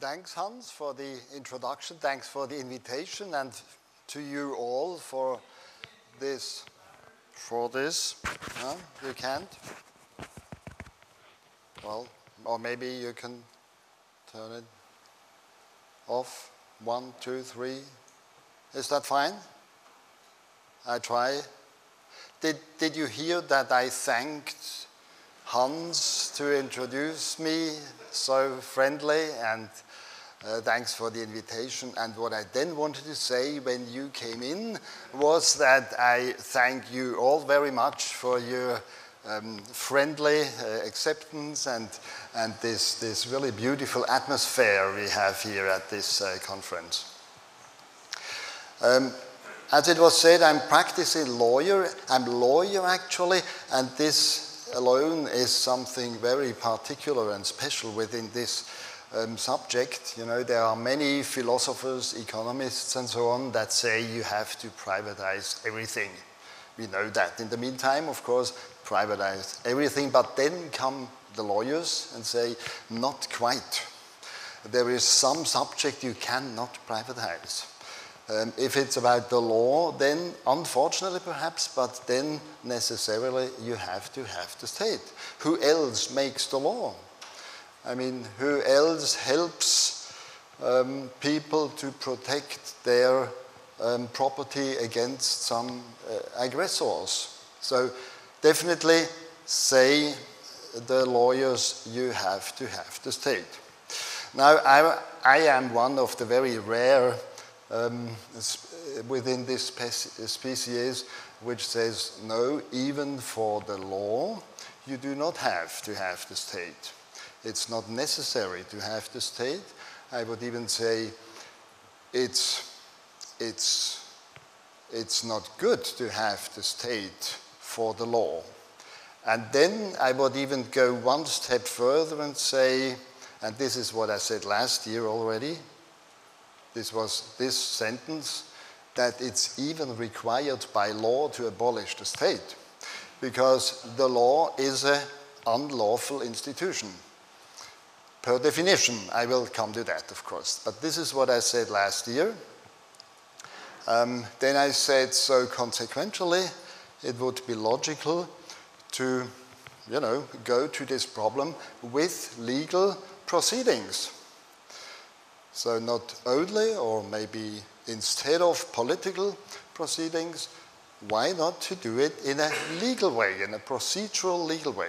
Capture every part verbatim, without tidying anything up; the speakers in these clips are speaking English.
thanks, Hans, for the introduction. Thanks for the invitation, and to you all for this. For this, no, you can't. Well, or maybe you can turn it off. One, two, three. Is that fine? I try. Did Did you hear that I thanked Hans to introduce me so friendly, and uh, thanks for the invitation. And what I then wanted to say when you came in was that I thank you all very much for your um, friendly uh, acceptance and, and this, this really beautiful atmosphere we have here at this uh, conference. Um, as it was said, I'm practicing lawyer. I'm lawyer actually, and this alone is something very particular and special within this um, subject. You know, there are many philosophers, economists, and so on that say you have to privatize everything. We know that. In the meantime, of course, privatize everything, but then come the lawyers and say, not quite. There is some subject you cannot privatize. Um, if it's about the law, then unfortunately perhaps, but then necessarily you have to have the state. Who else makes the law? I mean, who else helps um, people to protect their um, property against some uh, aggressors? So definitely say the lawyers, you have to have the state. Now, I, I am one of the very rare Um, within this species which says, no, even for the law, you do not have to have the state. It's not necessary to have the state. I would even say it's, it's, it's not good to have the state for the law. And then I would even go one step further and say, and this is what I said last year already, this was this sentence, that it's even required by law to abolish the state, because the law is an unlawful institution. Per definition, I will come to that, of course. But this is what I said last year. Um, then I said, so consequentially, it would be logical to, you know, go to this problem with legal proceedings. So not only, or maybe instead of political proceedings, why not to do it in a legal way, in a procedural legal way?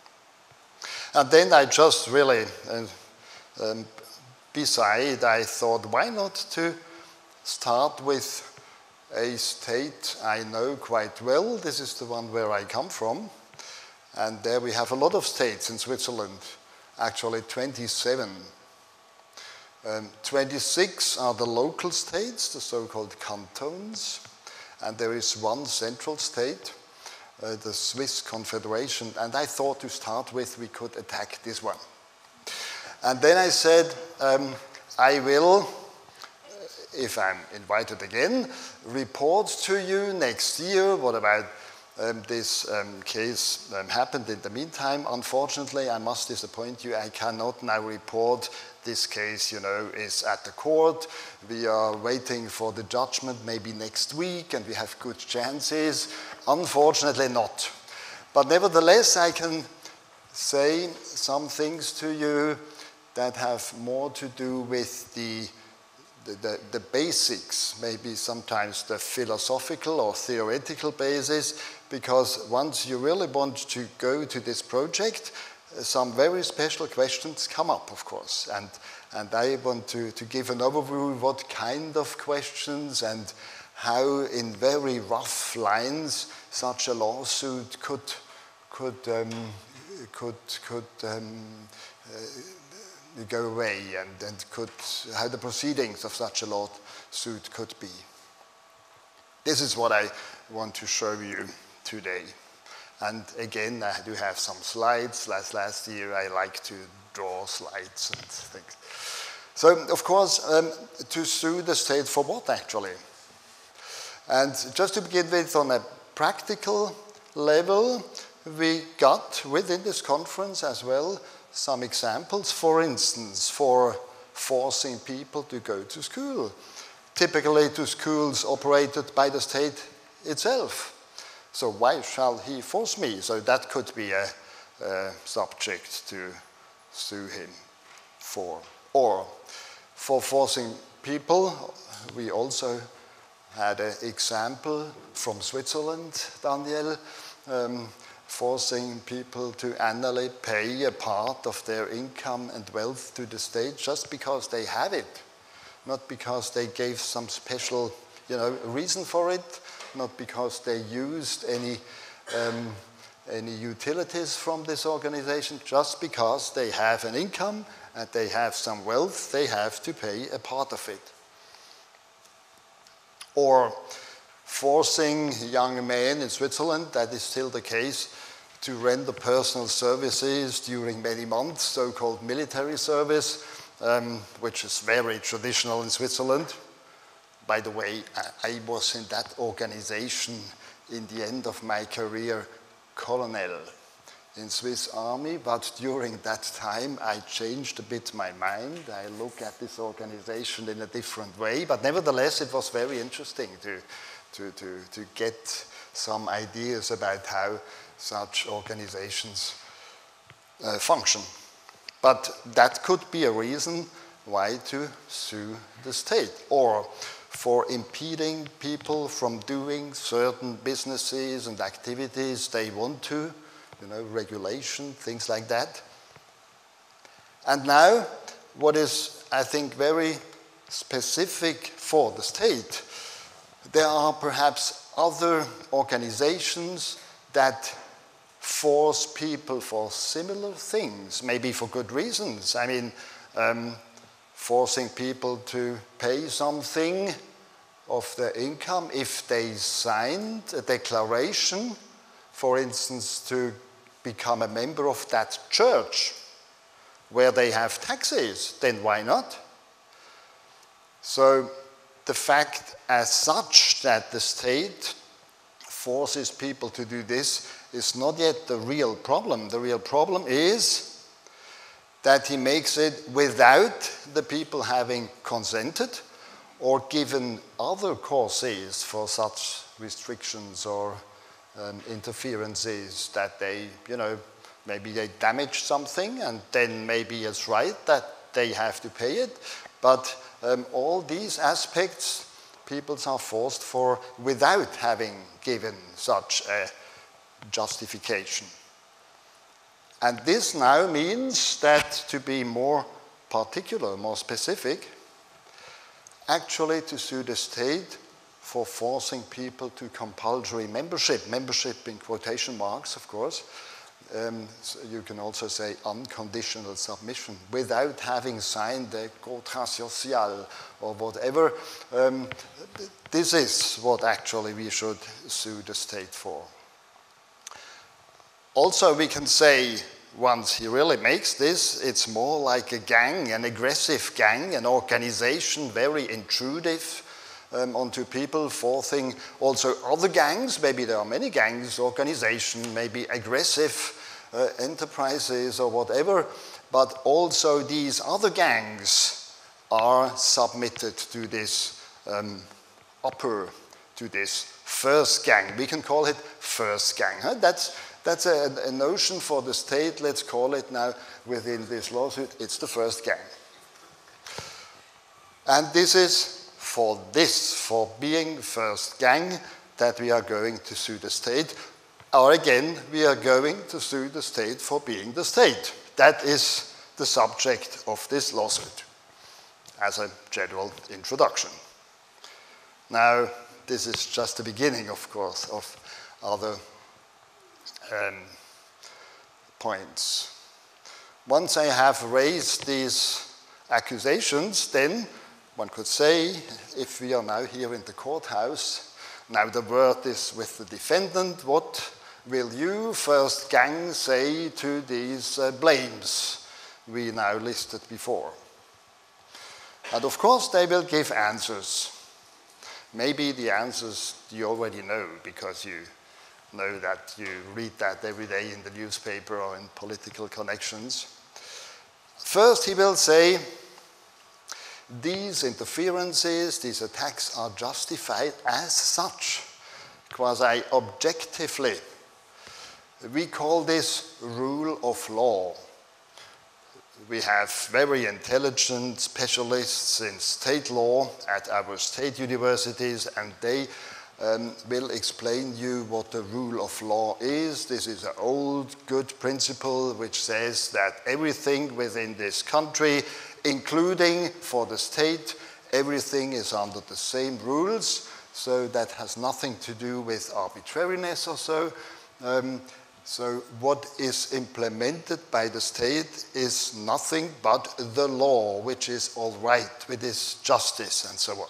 And then I just really, uh, um, beside, I thought, why not to start with a state I know quite well. This is the one where I come from. And there we have a lot of states in Switzerland, actually twenty-seven. Um, twenty-six are the local states, the so-called cantons, and there is one central state, uh, the Swiss Confederation, and I thought to start with we could attack this one. And then I said, um, I will, if I'm invited again, report to you next year what about um, this um, case um, happened in the meantime. Unfortunately, I must disappoint you, I cannot now report. This case, you know, is at the court. We are waiting for the judgment maybe next week, and we have good chances. Unfortunately not. But nevertheless, I can say some things to you that have more to do with the, the, the, the basics, maybe sometimes the philosophical or theoretical basis, because once you really want to go to this project, some very special questions come up, of course, and, and I want to, to give an overview of what kind of questions and how in very rough lines such a lawsuit could, could, um, could, could um, uh, go away, and, and could, how the proceedings of such a lawsuit could be. This is what I want to show you today. And again, I do have some slides. Last, last year, I like to draw slides and things. So, of course, um, to sue the state for what, actually? And just to begin with, on a practical level, we got, within this conference as well, some examples. For instance, for forcing people to go to school, typically to schools operated by the state itself. So why shall he force me? So that could be a, a subject to sue him for. Or for forcing people, we also had an example from Switzerland, Daniel, um, forcing people to annually pay a part of their income and wealth to the state just because they have it, not because they gave some special, you know, reason for it, not because they used any um, any utilities from this organization, just because they have an income and they have some wealth, they have to pay a part of it. Or forcing young men in Switzerland, that is still the case, to render personal services during many months, so-called military service, um, which is very traditional in Switzerland. By the way, I was in that organization in the end of my career, colonel in Swiss Army, but during that time I changed a bit my mind. I look at this organization in a different way, but nevertheless it was very interesting to, to, to, to get some ideas about how such organizations uh, function. But that could be a reason why to sue the state, or for impeding people from doing certain businesses and activities they want to, you know, regulation, things like that. And now, what is, I think, very specific for the state, there are perhaps other organizations that force people for similar things, maybe for good reasons. I mean, um, forcing people to pay something of their income if they signed a declaration, for instance, to become a member of that church where they have taxes, then why not? So the fact as such that the state forces people to do this is not yet the real problem. The real problem is that he makes it without the people having consented or given other causes for such restrictions or um, interferences, that they, you know, maybe they damage something and then maybe it's right that they have to pay it. But um, all these aspects people are forced for without having given such a justification. And this now means that, to be more particular, more specific, actually to sue the state for forcing people to compulsory membership, membership in quotation marks, of course. Um, so you can also say unconditional submission, without having signed a contrat social or whatever. Um, this is what actually we should sue the state for. Also, we can say, once he really makes this, it's more like a gang, an aggressive gang, an organization, very intrusive um, onto people, forcing also other gangs, maybe there are many gangs, organization, maybe aggressive uh, enterprises or whatever, but also these other gangs are submitted to this um, upper, to this first gang. We can call it first gang. Huh? That's That's a, a notion for the state, let's call it now, within this lawsuit, it's the first gang. And this is for this, for being first gang, that we are going to sue the state. Or again, we are going to sue the state for being the state. That is the subject of this lawsuit, as a general introduction. Now, this is just the beginning, of course, of other Um, points. Once I have raised these accusations, then one could say, if we are now here in the courthouse, now the word is with the defendant, what will you, first gang, say to these uh, blames we now listed before? And of course they will give answers. Maybe the answers you already know, because you know that you read that every day in the newspaper or in political connections. First, he will say, these interferences, these attacks are justified as such, quasi-objectively. We call this rule of law. We have very intelligent specialists in state law at our state universities, and they um, will explain you what the rule of law is. This is an old, good principle which says that everything within this country, including for the state, everything is under the same rules, so that has nothing to do with arbitrariness or so. Um, So what is implemented by the state is nothing but the law, which is all right, with its justice and so on.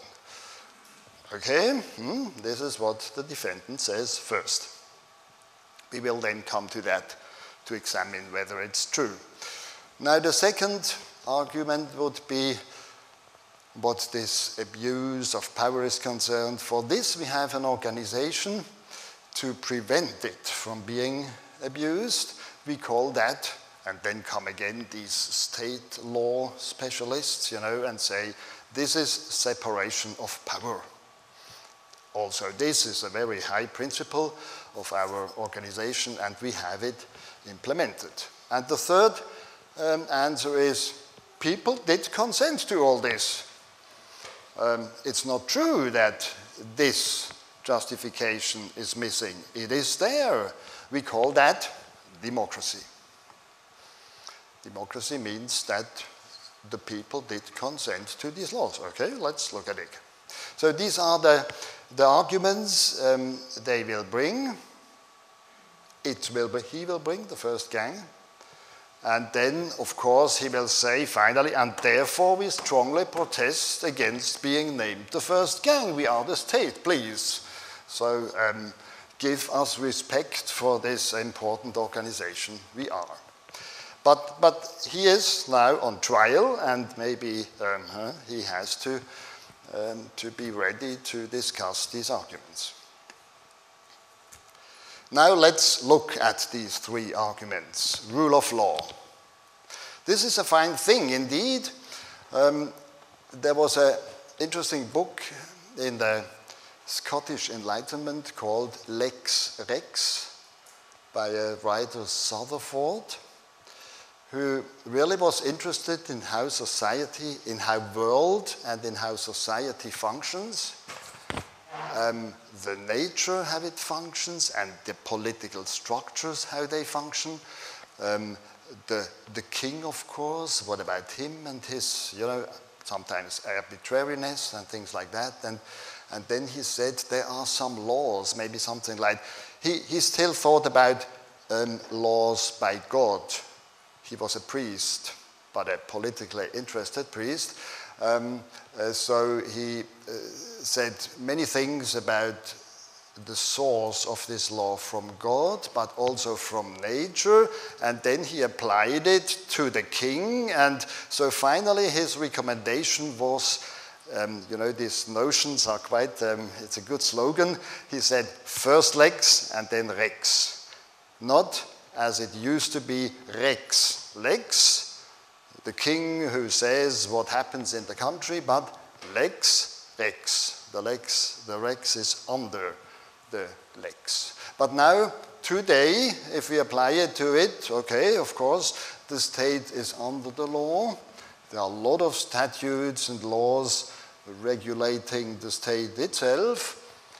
Okay, hmm. This is what the defendant says first. We will then come to that to examine whether it's true. Now the second argument would be what this abuse of power is concerned. For this we have an organization to prevent it from being abused. We call that, and then come again these state law specialists, you know, and say, this is separation of power. Also, this is a very high principle of our organization, and we have it implemented. And the third um, answer is, people did consent to all this. Um, it's not true that this justification is missing. It is there. We call that democracy. Democracy means that the people did consent to these laws. Okay, let's look at it. So these are the, the arguments um, they will bring. It will be, he will bring the first gang. And then, of course, he will say finally, and therefore we strongly protest against being named the first gang. We are the state, please. So um, give us respect for this important organization. We are. But, but he is now on trial, and maybe um, huh, he has to, um, to be ready to discuss these arguments. Now let's look at these three arguments. Rule of law. This is a fine thing indeed. Um, there was an interesting book in the Scottish Enlightenment called Lex Rex by a writer Rutherford, who really was interested in how society, in how world and in how society functions, um, the nature how it functions, and the political structures how they function. Um, the, the king, of course, what about him and his, you know, sometimes arbitrariness and things like that. And, and then he said there are some laws, maybe something like, he, he still thought about um, laws by God. He was a priest, but a politically interested priest. Um, uh, so he uh, said many things about the source of this law from God, but also from nature, and then he applied it to the king, and so finally his recommendation was, um, you know, these notions are quite, um, it's a good slogan. He said, first lex and then rex. Not as it used to be rex. Lex, the king who says what happens in the country, but lex, rex. The lex, the rex is under the lex. But now, today, if we apply it to it, okay, of course, the state is under the law. There are a lot of statutes and laws regulating the state itself,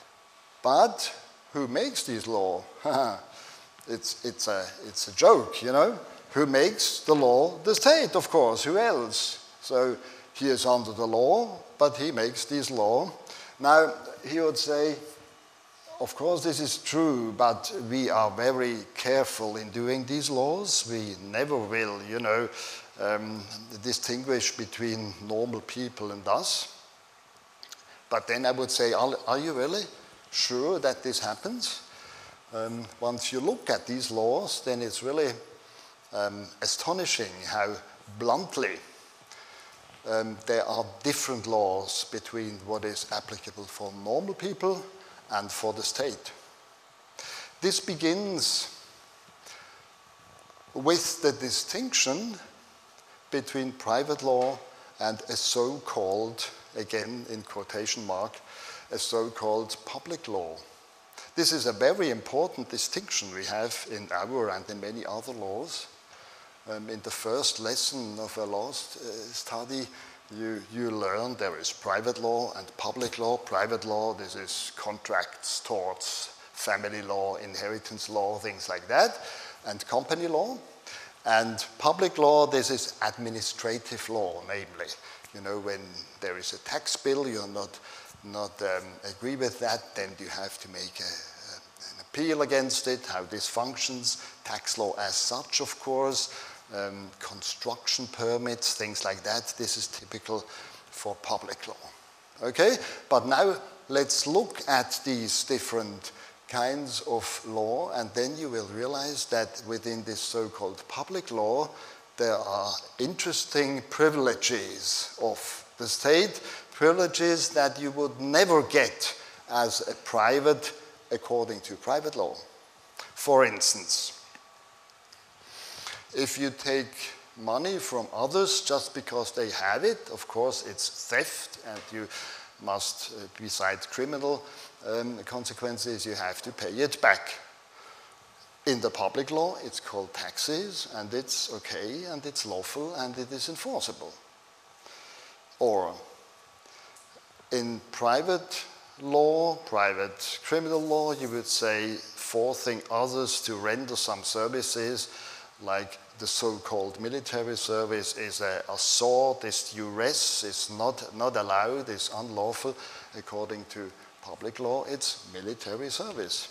but who makes these laws? it's, it's, a, it's a joke, you know? Who makes the law? The state, of course. Who else? So he is under the law, but he makes these laws. Now, he would say, of course, this is true, but we are very careful in doing these laws. We never will, you know, um, distinguish between normal people and us. But then I would say, are, are you really sure that this happens? Um, once you look at these laws, then it's really um, astonishing how bluntly um, there are different laws between what is applicable for normal people and for the state. This begins with the distinction between private law and a so-called, again in quotation mark, a so-called public law. This is a very important distinction we have in our and in many other laws. Um, in the first lesson of a law uh, study, you, you learn there is private law and public law. Private law, this is contracts, torts, family law, inheritance law, things like that, and company law. And public law, this is administrative law, namely. You know, when there is a tax bill, you're not, not um, agree with that, then you have to make a, a, an appeal against it, how this functions, tax law as such, of course, um, construction permits, things like that. This is typical for public law. Okay, but now let's look at these different kinds of law, and then you will realize that within this so-called public law, there are interesting privileges of the state, privileges that you would never get as a private, according to private law. For instance, if you take money from others just because they have it, of course it's theft, and you must, uh, besides criminal um, consequences, you have to pay it back. In the public law, it's called taxes, and it's okay, and it's lawful, and it is enforceable. Or in private law, private criminal law, you would say forcing others to render some services, like the so-called military service, is a assault, is duress, is not, not allowed, is unlawful. According to public law, it's military service.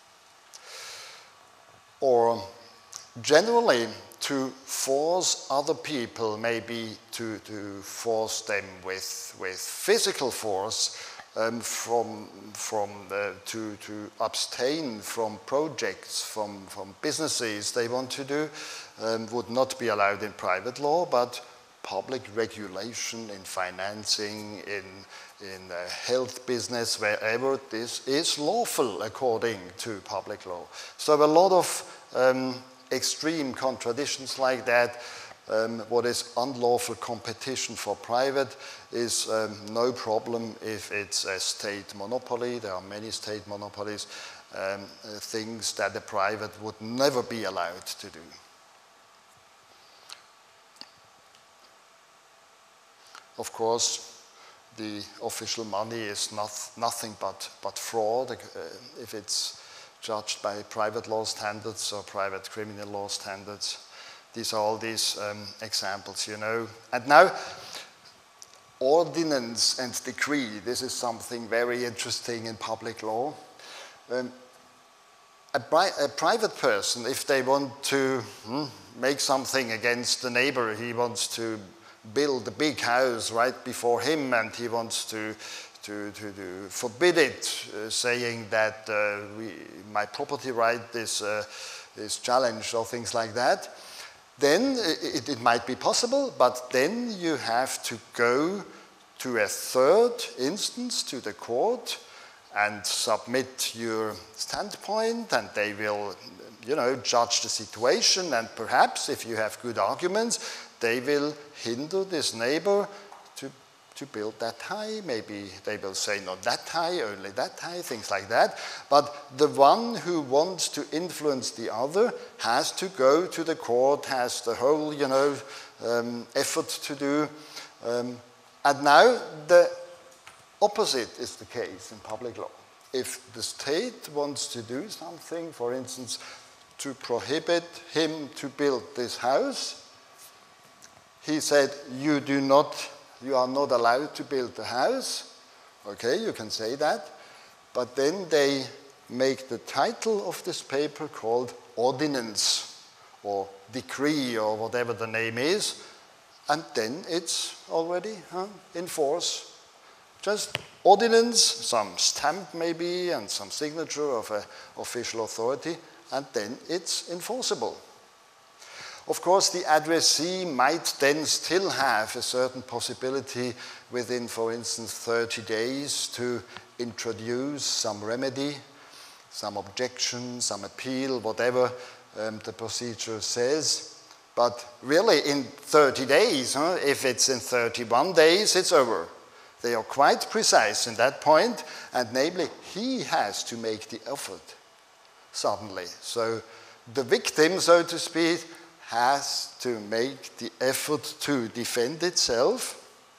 Or generally, to force other people, maybe to, to force them with, with physical force, um, from, from the, to, to abstain from projects, from, from businesses they want to do, um, would not be allowed in private law, but public regulation in financing, in, in the health business, wherever this is lawful according to public law. So a lot of um, extreme contradictions like that. Um, what is unlawful competition for private is um, no problem if it's a state monopoly. There are many state monopolies, um, uh, things that the private would never be allowed to do. Of course, the official money is not, nothing but, but fraud uh, if it's judged by private law standards or private criminal law standards. These are all these um, examples, you know. And now, ordinance and decree. This is something very interesting in public law. Um, a, pri a private person, if they want to hmm, make something against the neighbor, he wants to build a big house right before him, and he wants to to, to, to forbid it, uh, saying that uh, we, my property right is, uh, is challenged or things like that, then it, it might be possible, but then you have to go to a third instance, to the court, and submit your standpoint, and they will, you know, judge the situation, and perhaps, if you have good arguments, they will hinder this neighbor to, to build that high. Maybe they will say not that high, only that high, things like that. But the one who wants to influence the other has to go to the court, has the whole, you know, um, effort to do. Um, and now the opposite is the case in public law. If the state wants to do something, for instance, to prohibit him to build this house, he said, you do not, you are not allowed to build the house. Okay, you can say that. But then they make the title of this paper called ordinance or decree or whatever the name is, and then it's already huh, in force. Just ordinance, some stamp maybe, and some signature of an official authority, and then it's enforceable. Of course, the addressee might then still have a certain possibility within, for instance, thirty days to introduce some remedy, some objection, some appeal, whatever um, the procedure says. But really, in thirty days, huh, if it's in thirty-one days, it's over. They are quite precise in that point, and namely, he has to make the effort suddenly. So the victim, so to speak, has to make the effort to defend itself.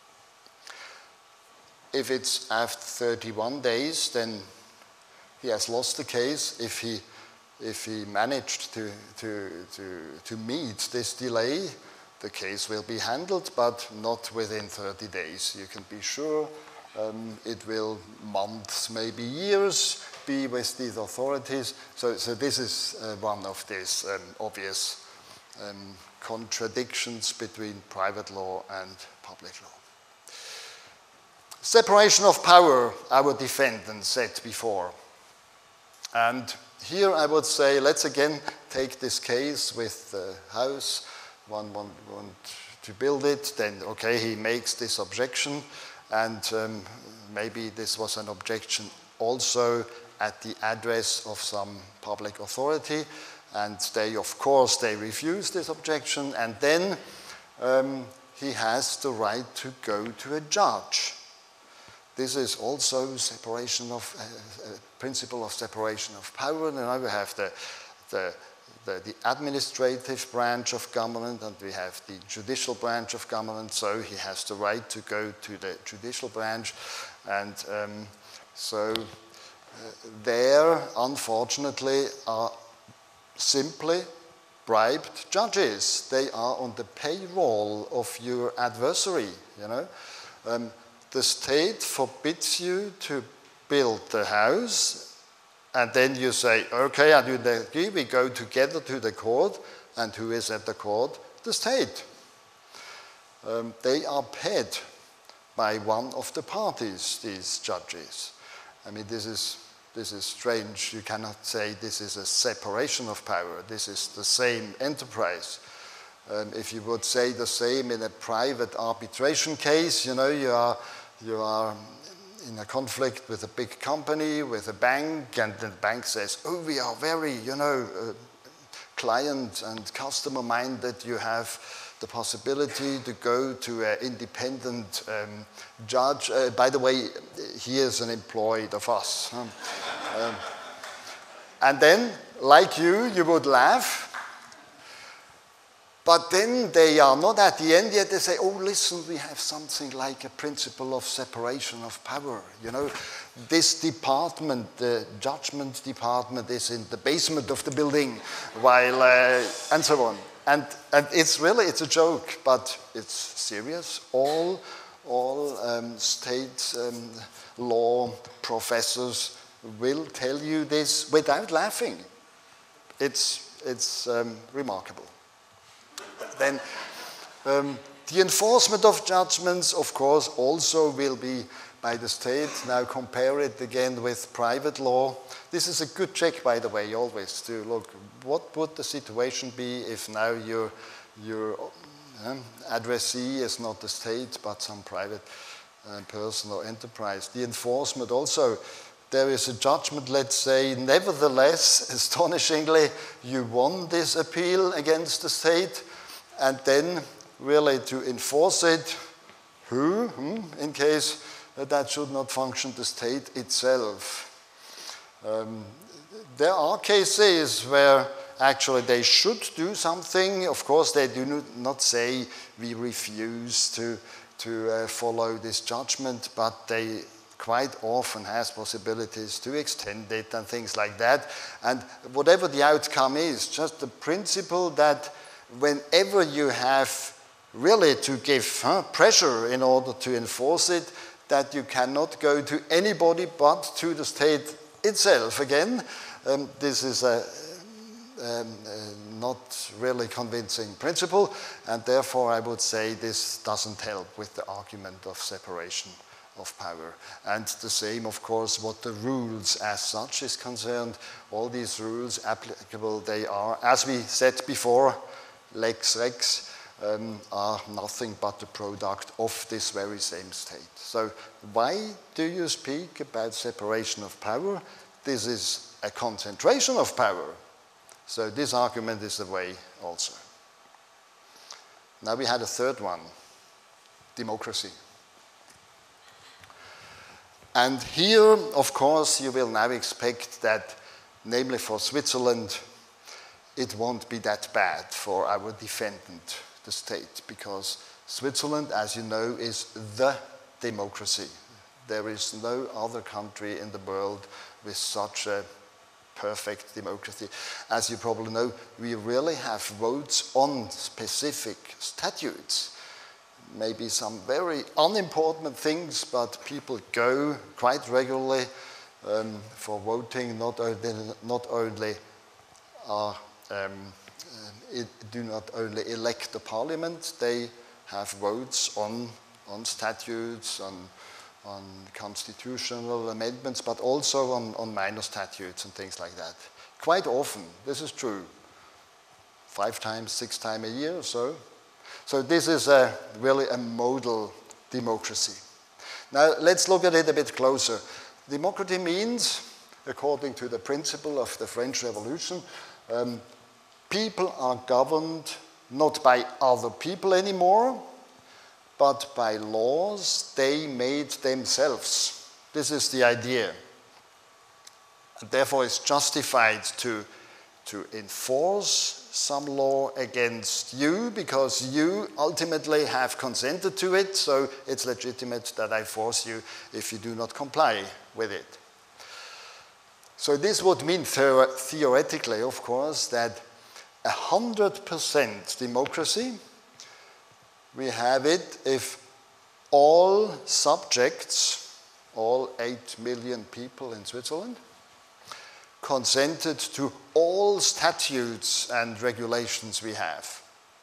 If it's after thirty-one days, then he has lost the case. If he If he managed to, to, to, to meet this delay, the case will be handled, but not within thirty days. You can be sure um, it will months, maybe years, be with these authorities. So, so this is uh, one of these um, obvious um, contradictions between private law and public law. Separation of power, our defendant said before. And here I would say, let's again take this case with the house. One wants to build it, then okay, he makes this objection, and um, maybe this was an objection also at the address of some public authority, and they, of course, they refuse this objection, and then um, he has the right to go to a judge. This is also separation of, uh, uh, principle of separation of power. And now we have the, the, the, the administrative branch of government, and we have the judicial branch of government, so he has the right to go to the judicial branch. And um, so uh, there, unfortunately, are simply bribed judges. They are on the payroll of your adversary, you know. Um, The state forbids you to build the house, and then you say, okay, I do agree, we go together to the court, and who is at the court? The state. Um, they are paid by one of the parties, these judges. I mean, this is, this is strange. You cannot say this is a separation of power. This is the same enterprise. Um, if you would say the same in a private arbitration case, you know, you are You are in a conflict with a big company, with a bank, and the bank says, oh, we are very, you know, uh, client and customer-minded. You have the possibility to go to an independent um, judge. Uh, by the way, he is an employee of us. um, and then, like you, you would laugh. But then they are not at the end yet. They say, oh, listen, we have something like a principle of separation of power. You know, this department, the judgment department, is in the basement of the building, while, uh, and so on. And, and it's really, it's a joke, but it's serious. All, all um, state um, law professors will tell you this without laughing. It's, it's um, remarkable. Then um, the enforcement of judgments, of course, also will be by the state. Now compare it again with private law. This is a good check, by the way, always to look, what would the situation be if now your, your um, addressee is not the state, but some private uh, person or enterprise. The enforcement also, there is a judgment, let's say, nevertheless, astonishingly, you won this appeal against the state, and then really to enforce it, who, hmm, in case that should not function, the state itself. Um, there are cases where actually they should do something. Of course, they do not say we refuse to, to uh, follow this judgment, but they quite often has possibilities to extend it and things like that. And whatever the outcome is, just the principle that whenever you have really to give huh, pressure in order to enforce it, that you cannot go to anybody but to the state itself again. Um, this is a, um, a not really convincing principle, and therefore I would say this doesn't help with the argument of separation of power. And the same, of course, what the rules as such is concerned. All these rules applicable, they are, as we said before, lex rex, um, are nothing but the product of this very same state. So why do you speak about separation of power? This is a concentration of power. So this argument is the way also. Now we had a third one, democracy. And here, of course, you will now expect that, namely for Switzerland, it won't be that bad for our defendant, the state, because Switzerland, as you know, is the democracy. There is no other country in the world with such a perfect democracy. As you probably know, we really have votes on specific statutes. Maybe some very unimportant things, but people go quite regularly um, for voting. Not only, not only are, um, it, do not only elect the parliament, they have votes on, on statutes, on, on constitutional amendments, but also on, on minor statutes and things like that. Quite often, this is true. Five times, six times a year or so. So this is a, really a model democracy. Now let's look at it a bit closer. Democracy means, according to the principle of the French Revolution, um, people are governed not by other people anymore, but by laws they made themselves. This is the idea. And therefore it's justified to, to enforce some law against you because you ultimately have consented to it, so it's legitimate that I force you if you do not comply with it. So this would mean theor- theoretically, of course, that one hundred percent democracy, we have it if all subjects, all eight million people in Switzerland, consented to all statutes and regulations we have.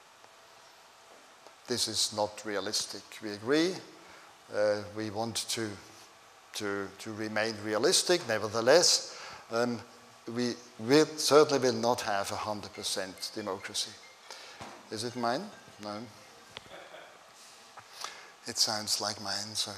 This is not realistic, we agree. Uh, we want to, to, to remain realistic, nevertheless. Um, we will, certainly will not have one hundred percent democracy. Is it mine? No. It sounds like mine, so.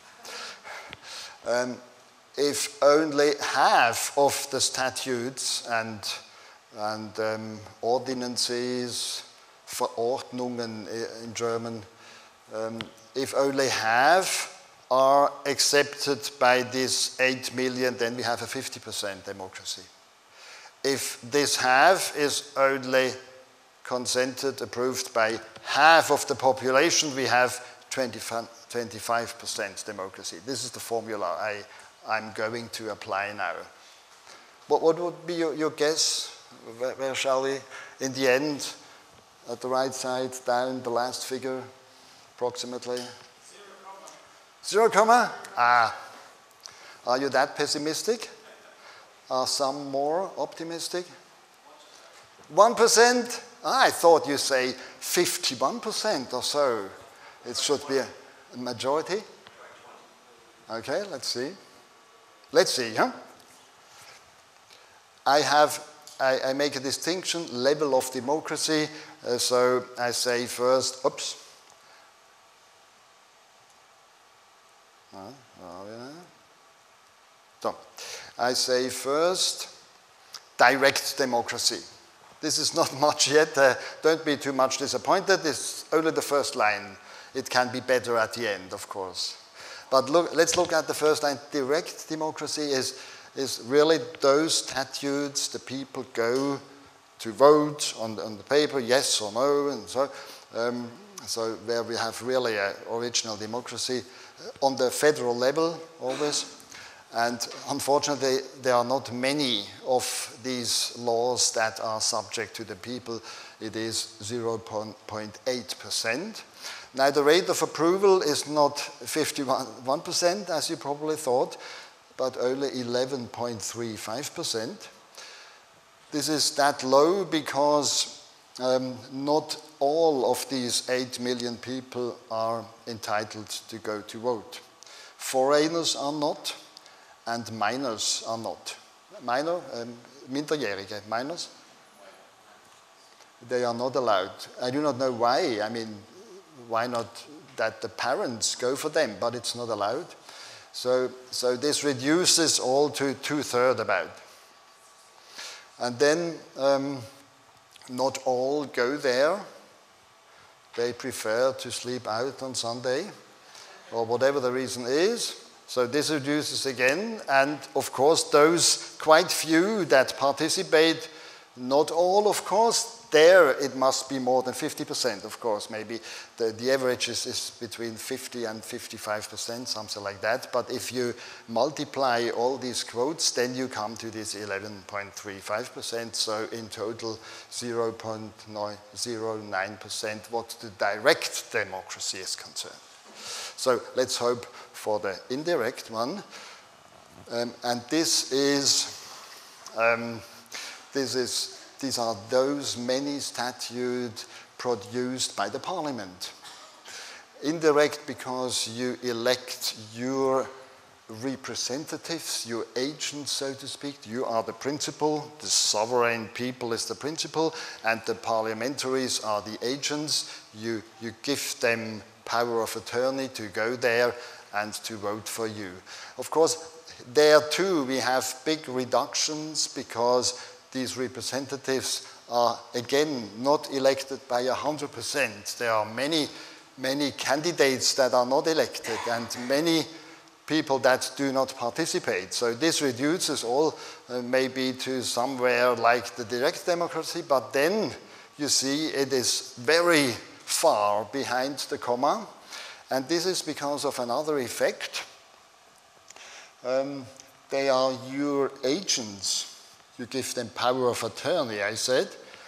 Um, if only half of the statutes and, and um, ordinances, Verordnungen in German, um, if only half are accepted by this eight million, then we have a fifty percent democracy. If this half is only consented, approved by half of the population, we have twenty-five percent democracy. This is the formula I, I'm going to apply now. What, what would be your, your guess? Where, where shall we, in the end, at the right side, down the last figure, approximately? Zero comma. Zero comma? Ah. Are you that pessimistic? Are some more optimistic? One percent? Ah, I thought you say fifty-one percent or so. It should be a majority. Okay, let's see. Let's see, huh? I have, I, I make a distinction, level of democracy. Uh, so I say first, oops. Uh, oh, yeah. So I say first, direct democracy. This is not much yet. Uh, don't be too much disappointed. It's only the first line. It can be better at the end, of course. But look, let's look at the first line. Direct democracy is, is really those statutes the people go to vote on the, on the paper, yes or no, and so. Um, so where we have really an original democracy on the federal level, always. And unfortunately, there are not many of these laws that are subject to the people. It is zero point eight percent. Now, the rate of approval is not fifty-one percent, as you probably thought, but only eleven point three five percent. This is that low because um, not all of these eight million people are entitled to go to vote. Foreigners are not, and minors are not. Minor, um, Minderjährige, minors? They are not allowed. I do not know why. I mean, why not that the parents go for them, but it's not allowed. So, so this reduces all to two-thirds about. And then um, not all go there. they prefer to sleep out on Sunday, or whatever the reason is. So this reduces again, and of course those quite few that participate, not all of course, there it must be more than fifty percent of course, maybe the, the average is, is between fifty and fifty-five percent, something like that, but if you multiply all these quotes, then you come to this eleven point three five percent, so in total zero point zero nine percent what the direct democracy is concerned. So let's hope for the indirect one. Um, and this is, um, this is, these are those many statutes produced by the parliament. Indirect because you elect your representatives, your agents, so to speak. You are the principal, the sovereign people is the principal, and the parliamentaries are the agents. You, you give them power of attorney to go there and to vote for you. Of course, there too we have big reductions because these representatives are again not elected by one hundred percent. There are many, many candidates that are not elected and many people that do not participate. So this reduces all uh, maybe to somewhere like the direct democracy, but then you see it is very far behind the comma. And this is because of another effect. Um, they are your agents. You give them power of attorney, I said.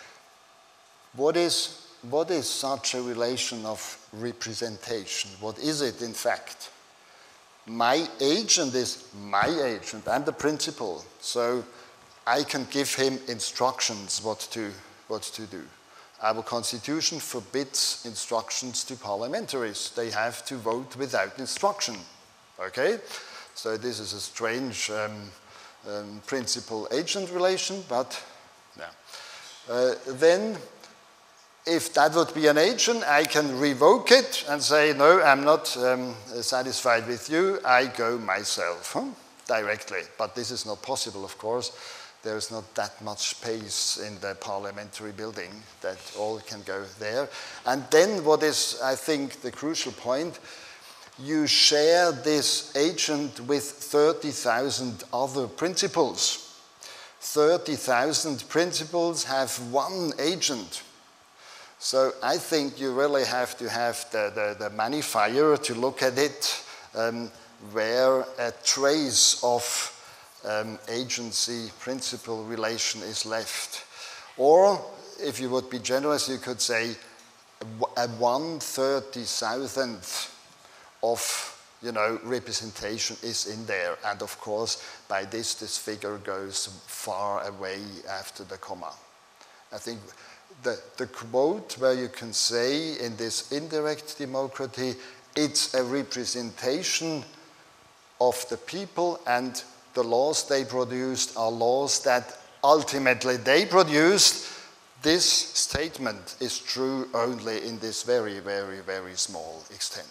What is, what is such a relation of representation? What is it, in fact? My agent is my agent. I'm the principal. So I can give him instructions what to, what to do. Our constitution forbids instructions to parliamentaries. They have to vote without instruction. Okay? So this is a strange um, um, principal-agent relation, but yeah. Uh, then, if that would be an agent, I can revoke it and say, no, I'm not um, satisfied with you, I go myself, huh? Directly. But this is not possible, of course. There is not that much space in the parliamentary building that all can go there. And then what is, I think, the crucial point, you share this agent with thirty thousand other principals. thirty thousand principals have one agent. So I think you really have to have the, the, the magnifier to look at it um, where a trace of um, agency-principal relation is left. Or, if you would be generous, you could say a one thirty-thousandth of, you know, representation is in there. And of course, by this, this figure goes far away after the comma. I think the, the quote where you can say in this indirect democracy, it's a representation of the people, and the laws they produced are laws that ultimately they produced. This statement is true only in this very, very, very small extent.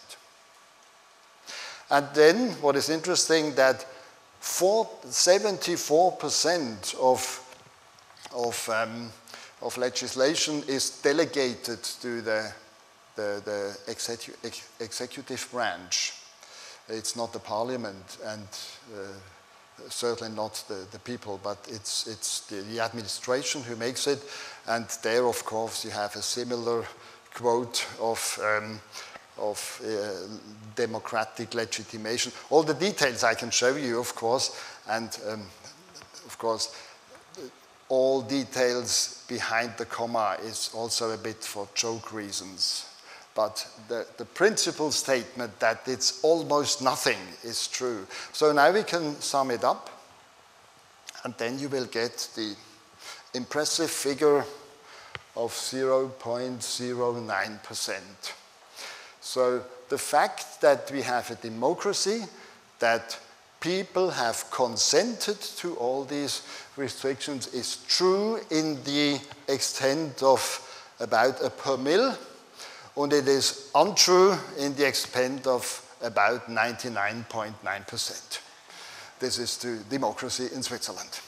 And then what is interesting that seventy-four percent of, of, um, of legislation is delegated to the, the, the execu ex executive branch. It's not the parliament and uh, certainly not the, the people, but it's, it's the, the administration who makes it. And there, of course, you have a similar quote of um, of uh, democratic legitimation. All the details I can show you, of course, and um, of course, all details behind the comma is also a bit for joke reasons. But the, the principal statement that it's almost nothing is true. So now we can sum it up, and then you will get the impressive figure of zero point zero nine percent. So the fact that we have a democracy, that people have consented to all these restrictions is true in the extent of about a per mil, and it is untrue in the extent of about ninety-nine point nine percent. This is the democracy in Switzerland.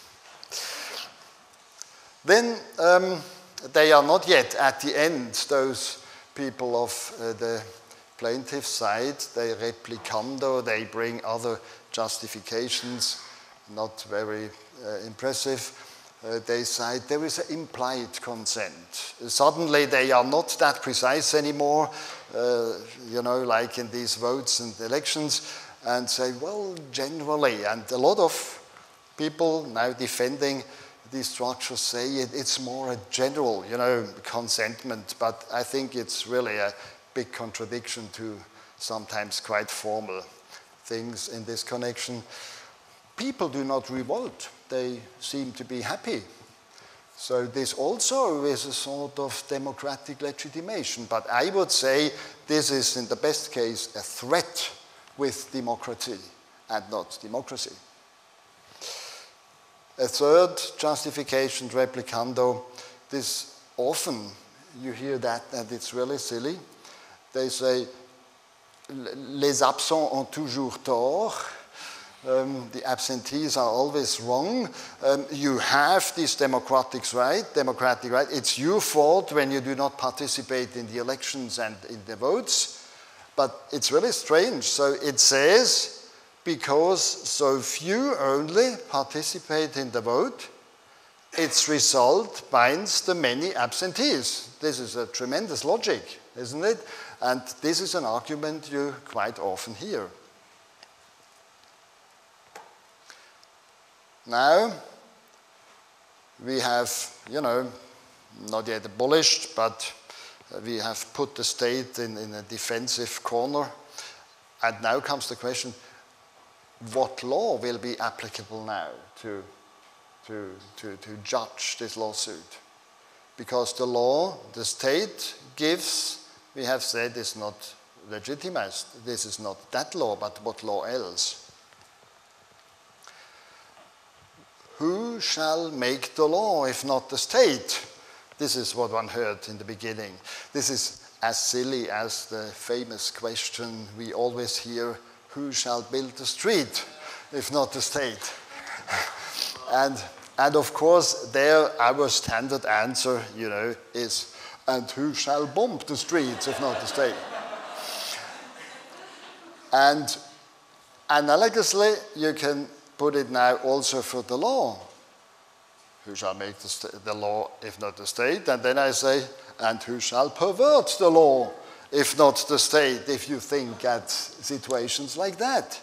Then um, they are not yet at the end, those people of uh, the plaintiff side, they replicando, they bring other justifications, not very uh, impressive. Uh, they say there is an implied consent. Suddenly they are not that precise anymore, uh, you know, like in these votes and elections, and say, well, generally, and a lot of people now defending these structures say it, it's more a general, you know, consentment, but I think it's really a big contradiction to sometimes quite formal things in this connection. People do not revolt. They seem to be happy. So this also is a sort of democratic legitimation. But I would say this is, in the best case, a threat with democracy and not democracy. A third justification, replicando, this often you hear that and it's really silly. They say, les absents ont toujours tort. Um, the absentees are always wrong. Um, you have this democratic right, democratic right. It's your fault when you do not participate in the elections and in the votes. But it's really strange. So it says, because so few only participate in the vote, its result binds the many absentees. This is a tremendous logic, isn't it? And this is an argument you quite often hear. Now, we have, you know, not yet abolished, but we have put the state in, in a defensive corner. And now comes the question, what law will be applicable now to, to, to, to judge this lawsuit? Because the law, the state gives, we have said, is not legitimized. This is not that law, but what law else? Who shall make the law if not the state? This is what one heard in the beginning. This is as silly as the famous question we always hear, who shall build the street if not the state? and, and of course, there our standard answer, you know, is, and who shall bomb the streets if not the state? And analogously, you can put it now also for the law. Who shall make the, st- the law if not the state? And then I say, and who shall pervert the law if not the state, if you think at situations like that?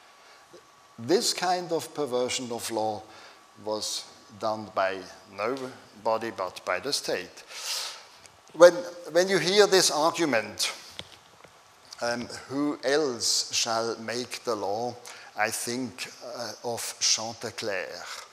This kind of perversion of law was done by nobody but by the state. When, when you hear this argument, um, who else shall make the law? I think uh, of Chanticleer.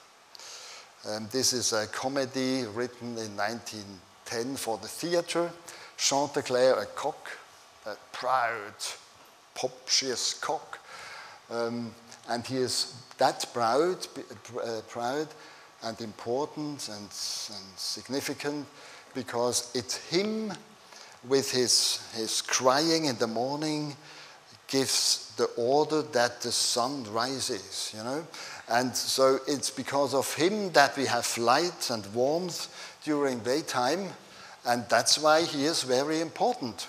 Um, this is a comedy written in nineteen ten for the theater. Chanticleer, a cock, a proud, populous cock. Um, and he is that proud, uh, proud and important and, and significant because it's him with his, his crying in the morning gives the order that the sun rises, you know. And so it's because of him that we have light and warmth during daytime, and that's why he is very important.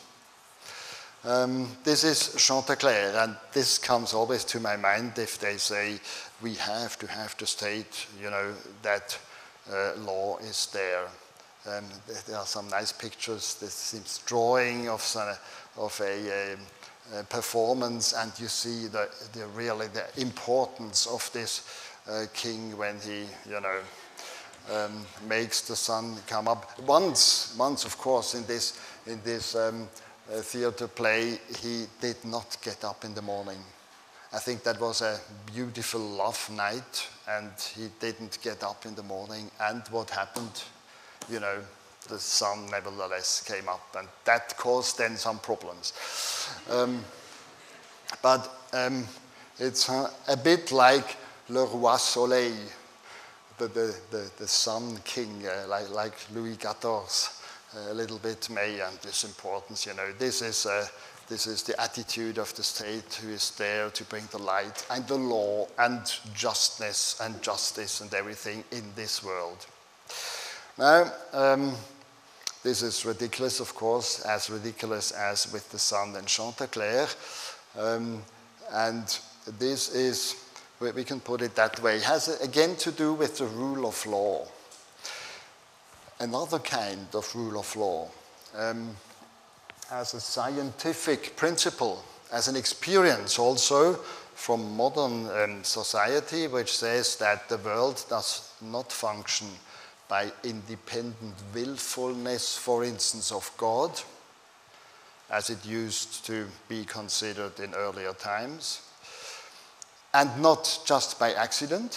Um, this is Chanticleer, and this comes always to my mind if they say we have to have the state, you know, that uh, law is there. Um, there are some nice pictures. This seems drawing of, some, of a, a Uh, performance, and you see the, the really the importance of this uh, king when he, you know, um, makes the sun come up. Once, once, of course, in this in this um, uh, theater play, he did not get up in the morning. I think that was a beautiful love night, and he didn't get up in the morning. And what happened? You know, the sun nevertheless came up, and that caused then some problems. Um, but um, it's uh, a bit like Le Roi Soleil, the, the, the, the Sun King, uh, like, like Louis the fourteenth, uh, a little bit may and this importance, you know. This is, uh, this is the attitude of the state who is there to bring the light and the law and justness and justice and everything in this world. Now, um, This is ridiculous, of course, as ridiculous as with the sun and Chanticleer. Um, and this is, we can put it that way, it has again to do with the rule of law. Another kind of rule of law, um, as a scientific principle, as an experience also from modern um, society, which says that the world does not function by independent willfulness, for instance, of God, as it used to be considered in earlier times, and not just by accident,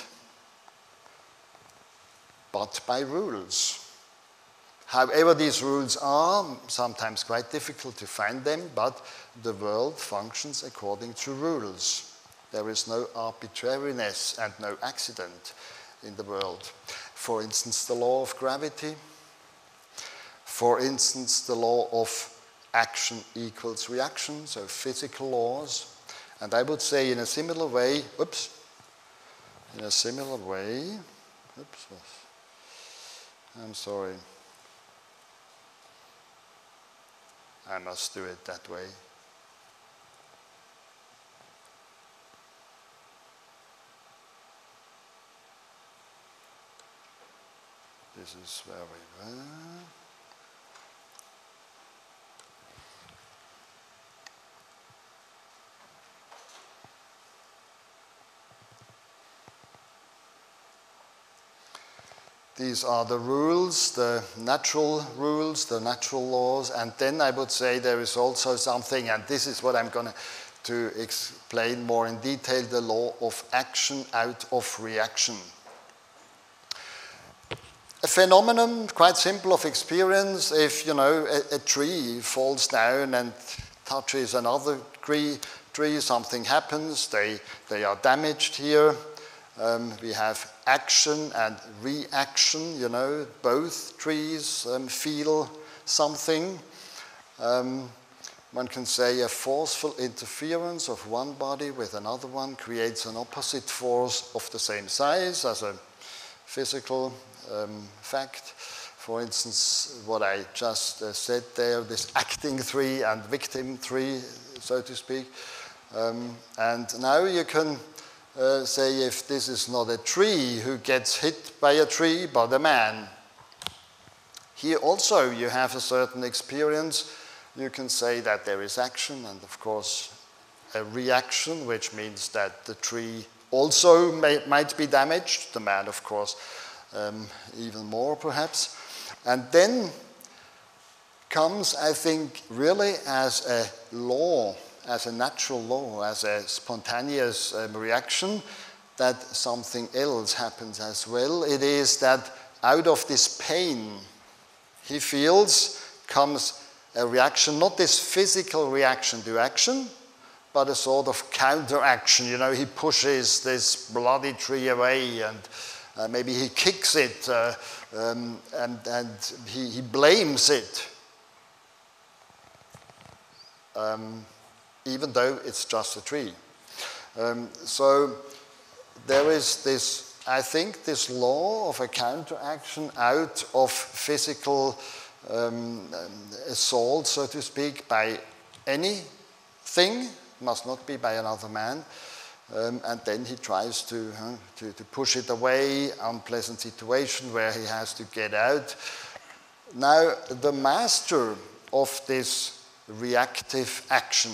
but by rules. However these rules are, sometimes quite difficult to find them, but the world functions according to rules. There is no arbitrariness and no accident in the world. For instance, the law of gravity. For instance, the law of action equals reaction, so physical laws. And I would say in a similar way, oops, in a similar way, oops, I'm sorry. I must do it that way. This is where we were. These are the rules, the natural rules, the natural laws, and then I would say there is also something, and this is what I'm going to explain more in detail, the law of action out of reaction. A phenomenon, quite simple of experience, if, you know, a, a tree falls down and touches another tree, tree something happens, they, they are damaged here. Um, we have action and reaction, you know, both trees um, feel something. Um, one can say a forceful interference of one body with another one creates an opposite force of the same size as a physical um, fact. For instance, what I just uh, said there, this acting tree and victim tree, so to speak. Um, and now you can Uh, say if this is not a tree who gets hit by a tree, but a man. Here also you have a certain experience. You can say that there is action and, of course, a reaction, which means that the tree also may, might be damaged. The man, of course, um, even more perhaps. And then comes, I think, really as a law, as a natural law, as a spontaneous um, reaction, that something else happens as well. It is that out of this pain he feels comes a reaction, not this physical reaction to action, but a sort of counteraction. You know, he pushes this bloody tree away, and uh, maybe he kicks it, uh, um, and, and he, he blames it. Um, even though it's just a tree. Um, so there is this, I think, this law of a counteraction out of physical um, assault, so to speak, by anything, must not be by another man, um, and then he tries to, uh, to, to push it away, unpleasant situation where he has to get out. Now, the master of this reactive action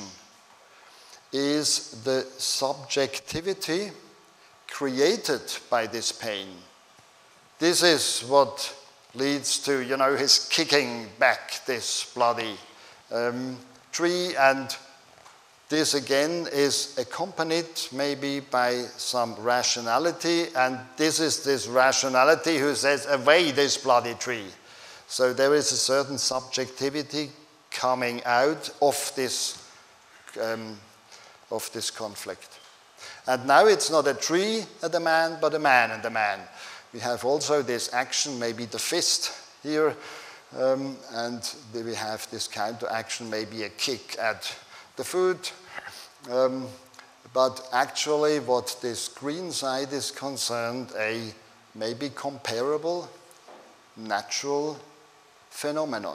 is the subjectivity created by this pain. This is what leads to, you know, his kicking back this bloody um, tree, and this again is accompanied maybe by some rationality, and this is this rationality who says, away this bloody tree. So there is a certain subjectivity coming out of this um, of this conflict. And now it's not a tree and a man, but a man and a man. We have also this action, maybe the fist here, um, and then we have this counteraction, maybe a kick at the foot. Um, but actually what this green side is concerned, a maybe comparable, natural phenomenon.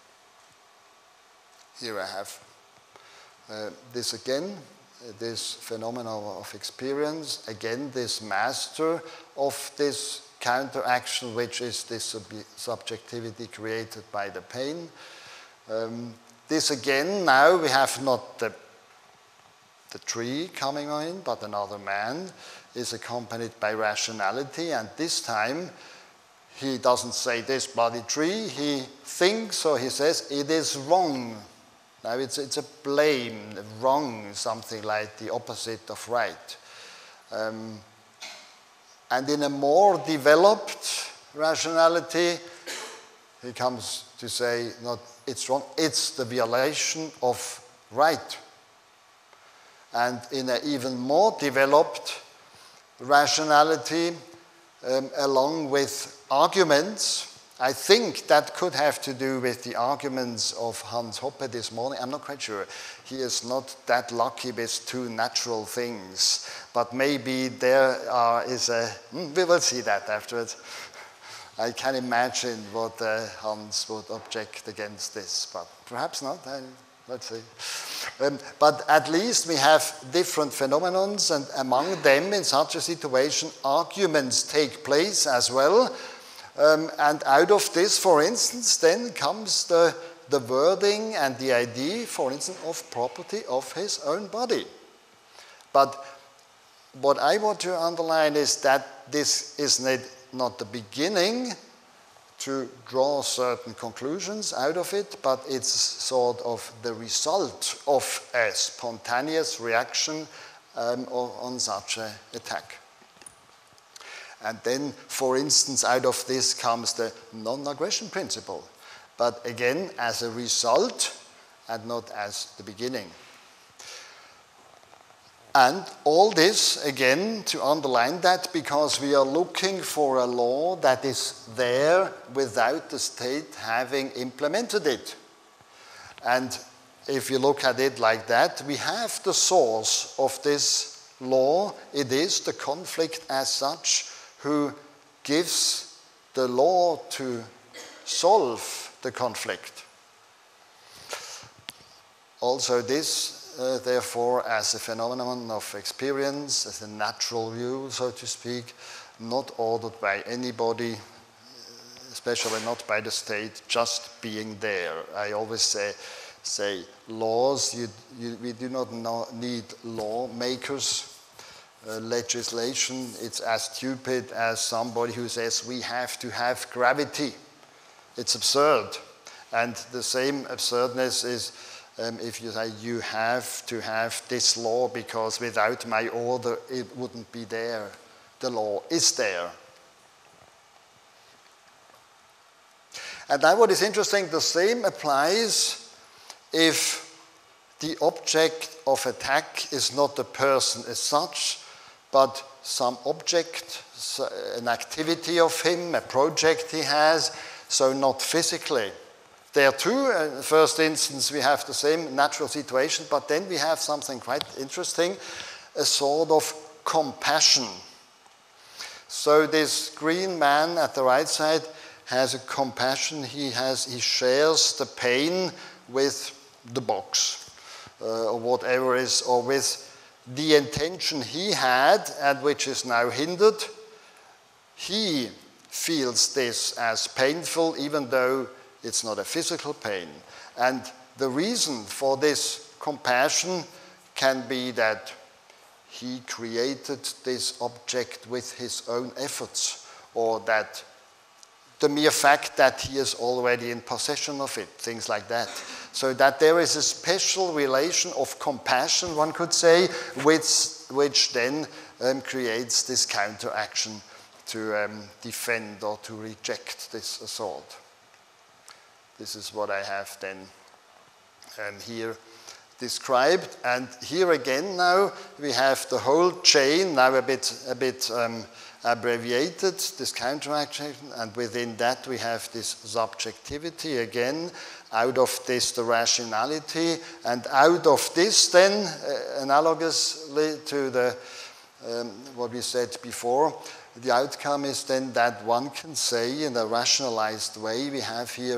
Here I have uh, this again, uh, this phenomenon of experience, again this master of this counteraction, which is this sub subjectivity created by the pain. Um, this again, now we have not the, the tree coming in, but another man is accompanied by rationality, and this time he doesn't say this bloody tree, he thinks, or he says, it is wrong. Now it's, it's a blame, wrong, something like the opposite of right. Um, and in a more developed rationality, he comes to say, not it's wrong, it's the violation of right. And in an even more developed rationality, um, along with arguments, I think that could have to do with the arguments of Hans Hoppe this morning. I'm not quite sure. He is not that lucky with two natural things, but maybe there are, is a, hmm, we will see that afterwards. I can imagine what uh, Hans would object against this, but perhaps not. I, let's see. Um, but at least we have different phenomenons, and among them, in such a situation, arguments take place as well. Um, and out of this, for instance, then comes the, the wording and the idea, for instance, of property of his own body. But what I want to underline is that this is not, not the beginning to draw certain conclusions out of it, but it's sort of the result of a spontaneous reaction um, on such an attack. And then, for instance, out of this comes the non-aggression principle, but again, as a result and not as the beginning. And all this, again, to underline that, because we are looking for a law that is there without the state having implemented it. And if you look at it like that, we have the source of this law. It is the conflict as such who gives the law to solve the conflict. Also this, Uh, therefore, as a phenomenon of experience, as a natural view, so to speak, not ordered by anybody, especially not by the state, just being there. I always say, say laws, you, you, we do not know, need lawmakers. Uh, legislation, it's as stupid as somebody who says we have to have gravity. It's absurd. And the same absurdness is Um, if you say you have to have this law because without my order it wouldn't be there. The law is there. And now what is interesting, the same applies if the object of attack is not the person as such, but some object, an activity of him, a project he has, so not physically. There too, in the first instance, we have the same natural situation, but then we have something quite interesting, a sort of compassion. So this green man at the right side has a compassion. He has, he shares the pain with the box, uh, or whatever is, or with the intention he had and which is now hindered. He feels this as painful, even though it's not a physical pain. And the reason for this compassion can be that he created this object with his own efforts, or that the mere fact that he is already in possession of it, things like that. So that there is a special relation of compassion, one could say, which, which then um, creates this counteraction to um, defend or to reject this assault. This is what I have then um, here described. And here again now we have the whole chain, now a bit, a bit um, abbreviated, this counteraction, and within that we have this subjectivity again, out of this the rationality, and out of this then, uh, analogously to the, um, what we said before, the outcome is then that one can say in a rationalized way, we have here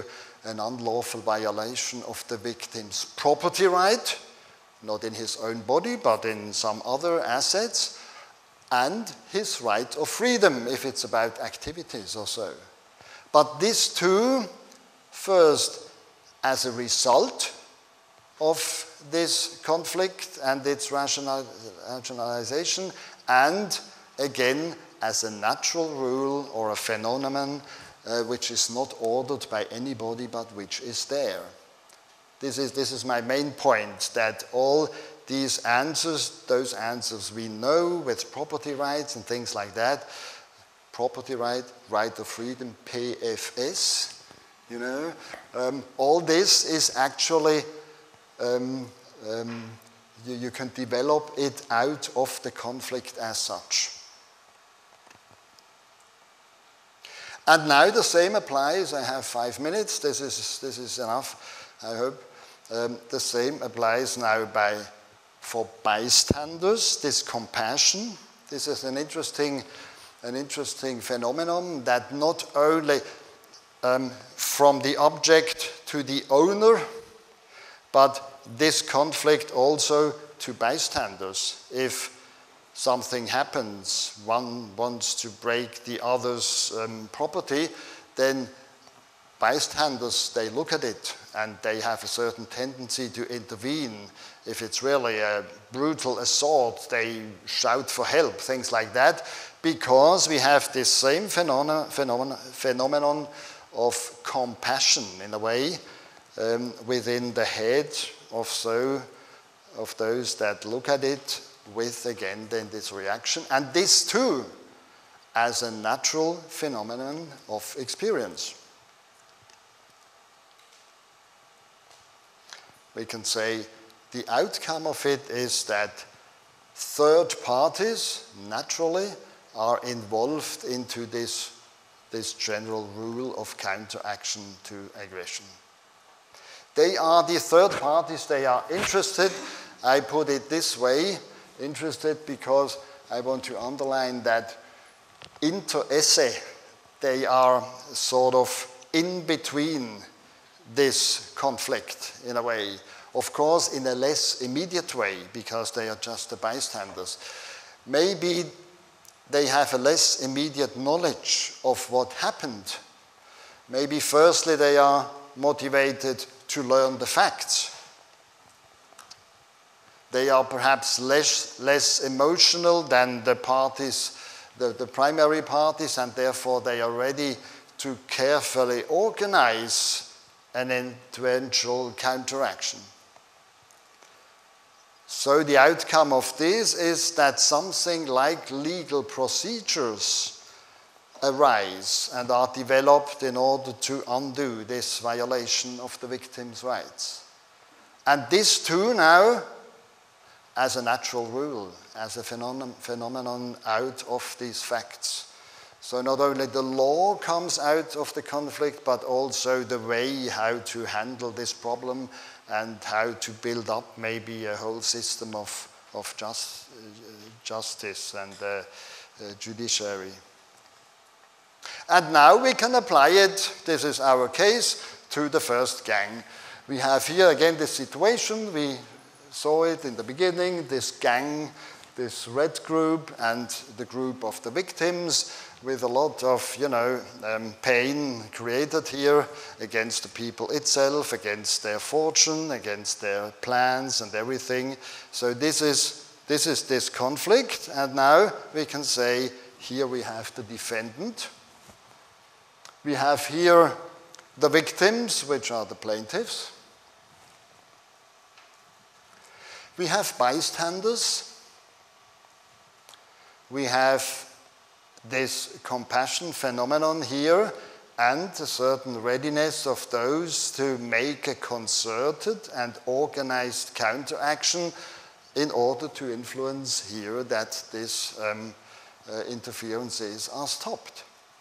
an unlawful violation of the victim's property right, not in his own body, but in some other assets, and his right of freedom, if it's about activities or so. But these two, first, as a result of this conflict and its rational, rationalization, and again, as a natural rule or a phenomenon uh, which is not ordered by anybody but which is there. This is, this is my main point, that all these answers, those answers we know with property rights and things like that, property right, right of freedom, P F S, you know, um, all this is actually, um, um, you, you can develop it out of the conflict as such. And now the same applies. I have five minutes. This is, this is enough, I hope. Um, the same applies now by, for bystanders, this compassion. This is an interesting, an interesting phenomenon that not only um, from the object to the owner, but this conflict also to bystanders. If something happens, one wants to break the other's um, property, then bystanders, they look at it and they have a certain tendency to intervene. If it's really a brutal assault, they shout for help, things like that, because we have this same phenomena, phenomena, phenomenon of compassion, in a way, um, within the head of, so, of those that look at it, with, again, then this reaction, and this too as a natural phenomenon of experience. We can say the outcome of it is that third parties naturally are involved into this, this general rule of counteraction to aggression. They are the third parties, they are interested. I put it this way, interested because I want to underline that inter esse, they are sort of in between this conflict in a way. Of course, in a less immediate way, because they are just the bystanders. Maybe they have a less immediate knowledge of what happened. Maybe firstly they are motivated to learn the facts. They are perhaps less, less emotional than the parties, the, the primary parties, and therefore they are ready to carefully organize an eventual counteraction. So the outcome of this is that something like legal procedures arise and are developed in order to undo this violation of the victim's rights. And this too now as a natural rule, as a phenomenon, phenomenon out of these facts. So not only the law comes out of the conflict, but also the way how to handle this problem and how to build up maybe a whole system of, of just, uh, justice and uh, uh, judiciary. And now we can apply it, this is our case, to the first gang. We have here again this situation, we saw it in the beginning, this gang, this red group and the group of the victims with a lot of, you know, um, pain created here against the people itself, against their fortune, against their plans and everything. So this is, this is this conflict, and now we can say here we have the defendant. We have here the victims, which are the plaintiffs. We have bystanders. We have this compassion phenomenon here and a certain readiness of those to make a concerted and organized counteraction in order to influence here that these um, uh, interferences are stopped.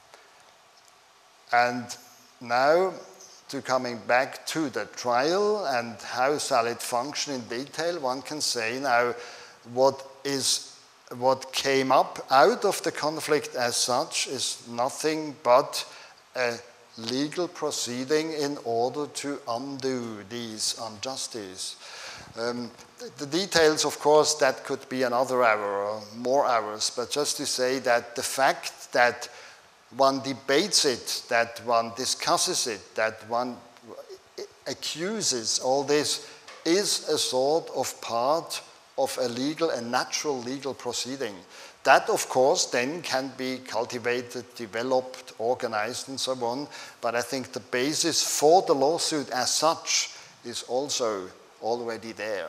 And now, to coming back to the trial and how shall it function in detail, one can say now what is what came up out of the conflict as such is nothing but a legal proceeding in order to undo these injustices. Um, the, the details, of course, that could be another hour or more hours, but just to say that the fact that one debates it, that one discusses it, that one accuses all this, is a sort of part of a legal and natural legal proceeding. That, of course, then can be cultivated, developed, organized, and so on, but I think the basis for the lawsuit as such is also already there.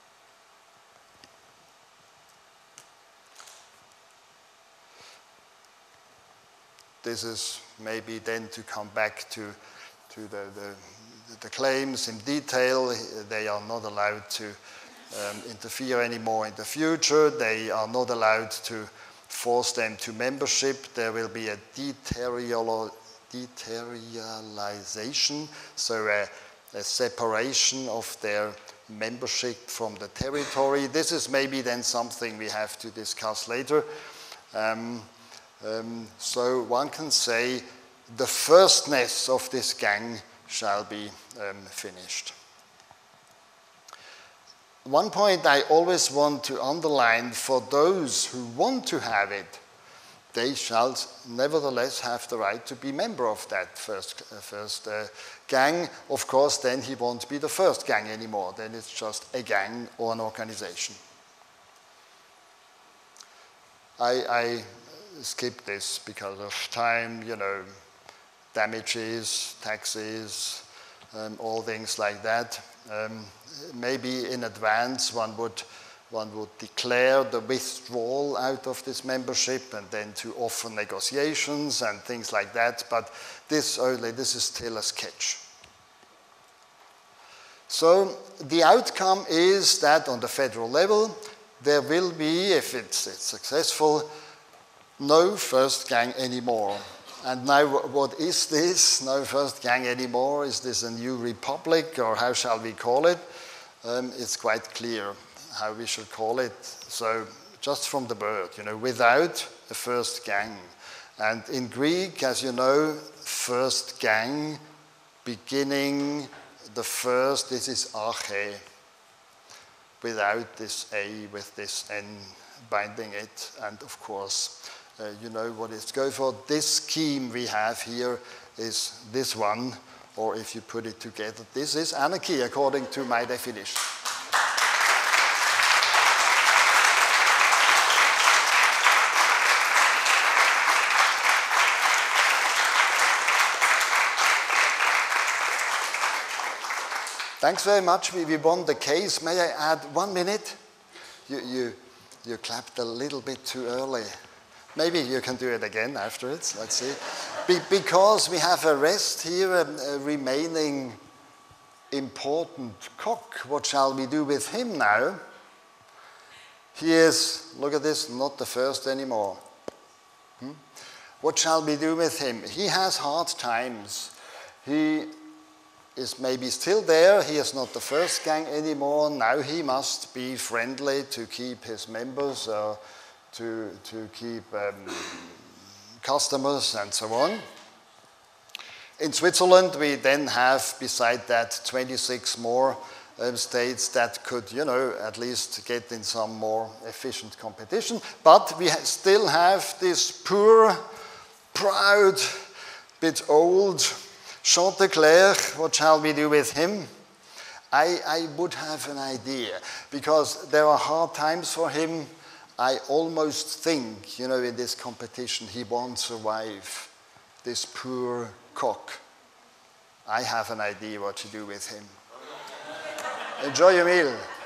This is maybe then to come back to, to the, the, the claims in detail. They are not allowed to um, interfere anymore in the future. They are not allowed to force them to membership. There will be a deterioro- deterritorialization, so a, a separation of their membership from the territory. This is maybe then something we have to discuss later. Um, Um, so one can say the firstness of this gang shall be um, finished. One point I always want to underline, for those who want to have it, they shall nevertheless have the right to be member of that first, uh, first uh, gang. Of course, then he won't be the first gang anymore. Then it's just a gang or an organization. I, I skip this because of time, you know, damages, taxes, um, all things like that. Um, maybe in advance one would, one would declare the withdrawal out of this membership and then to offer negotiations and things like that, but this only, this is still a sketch. So the outcome is that on the federal level, there will be, if it's, it's successful, no first gang anymore. And now what is this? No first gang anymore? Is this a new republic, or how shall we call it? Um, it's quite clear how we should call it. So just from the word, you know, without a first gang. And in Greek, as you know, first gang, beginning, the first, this is arche, without this A with this N binding it, and of course, Uh, you know what it's going for. This scheme we have here is this one, or if you put it together, this is anarchy according to my definition. Thanks very much. We, we won the case. May I add one minute? You, you, you clapped a little bit too early. Maybe you can do it again afterwards, let's see. Be because we have a rest here, a, a remaining important cock. What shall we do with him now? He is, look at this, not the first anymore. Hmm? What shall we do with him? He has hard times. He is maybe still there. He is not the first gang anymore. Now he must be friendly to keep his members, uh, to, to keep um, customers and so on. In Switzerland, we then have, beside that, twenty-six more um, states that could, you know, at least get in some more efficient competition. But we ha still have this poor, proud, bit old Chanticleer. What shall we do with him? I, I would have an idea, because there are hard times for him. I almost think, you know, in this competition, he won't survive, this poor cock. I have an idea what to do with him. Enjoy your meal.